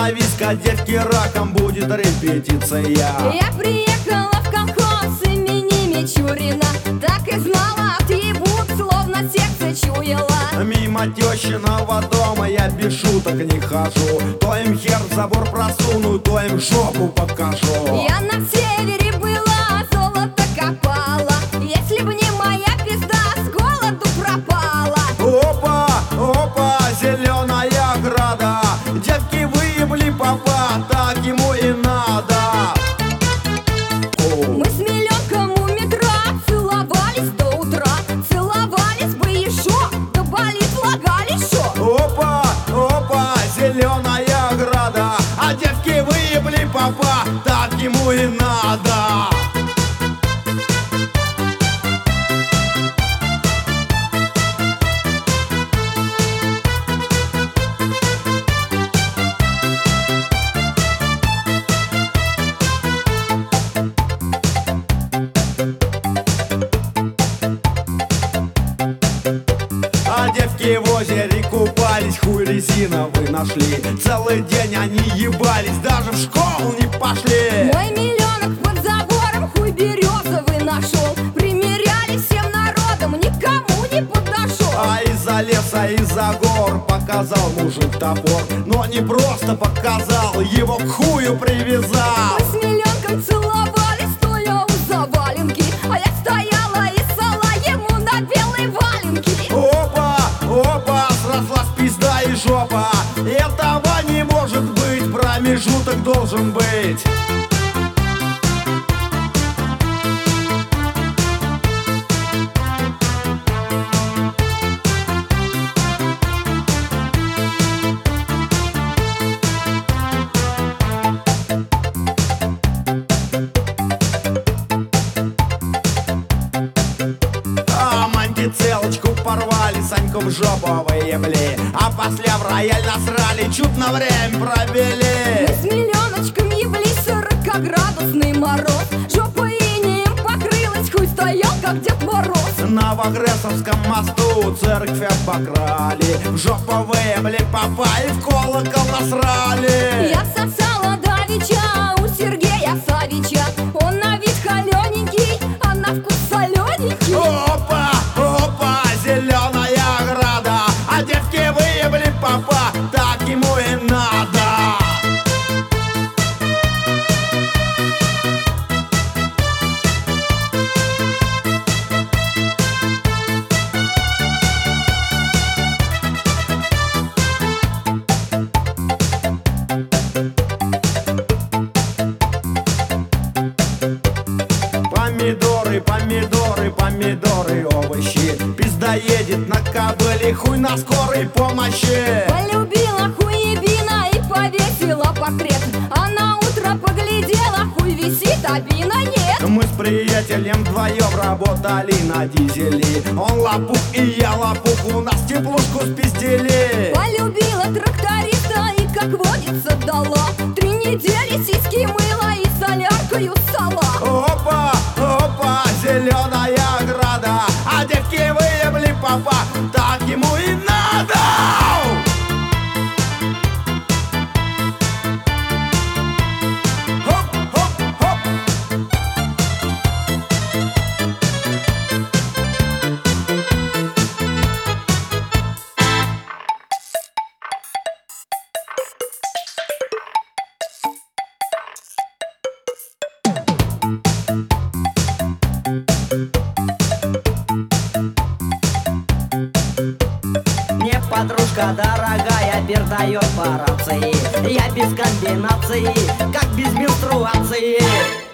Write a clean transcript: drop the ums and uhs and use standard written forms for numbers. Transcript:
остановись-ка, девки, раком будет репетиция. Я приехала в колхоз имени Мичурина, так и знала, отъебут, словно сердце чуяла. Мимо тещиного дома я без шуток не хожу. То им хер в забор просуну, то им жопу покажу. Я на севере была, золото копала. Если б не моя пизда, с голоду пропала. Опа, опа, зеленая ограда. Девки выебли папа, так ему и надо. Мы с Миленком у метро целовались до утра. Целовались бы еще, да болит лагали шо. Опа, опа, зеленая ограда. А девки выебли папа, так ему и надо. А девки в озере купались, хуй резиновый нашли. Целый день они ебались, даже в школу не пошли. Мой Миленок под забором хуй березовый нашел. Примеряли всем народом, никому не подошел. А из-за леса, из-за гор показал мужик топор. Но не просто показал, его к хую привязал. Мы с Миленком целовались, стоя у заваленки. А я стояла и ссала ему на белые валенки. Опа, опа, срослась пизда и жопа. Этого не может быть, промежуток должен быть. Целочку порвали, Саньку в жопу выебли. А после в рояль насрали, чуть на время провели. Мы с Миленочком ебли 40-градусный мороз. Жопа инеем покрылась, хуй стоял, как Дед Мороз. На Вагресовском мосту церковь обокрали. В жопу выебли папа и в колокол насрали. Я сосала давеча у Сергея Савича. Он на вид холененький, а на вкус солененький. Опа, опа, зеленая ограда. А девки выебли папа, так ему и надо. Помидоры, помидоры, помидоры, овощи. Пизда едет на кобыле, хуй на скорой помощи. Полюбила хуебина и повесила портрет. А на утро поглядела, хуй висит, а бина нет. Мы с приятелем вдвоем работали на дизеле. Он лопух и я лопух, у нас теплушку спиздили. Полюбила тракториста и, как водится, дала. 3 недели сиськи мыла и соляркою ссала. Опа, опа, зеленая ограда. А девки выебли папа, так ему и надо. Хоп, хоп, хоп. Мне подружка дорогая передает по рации. Я без комбинации, как без менструации.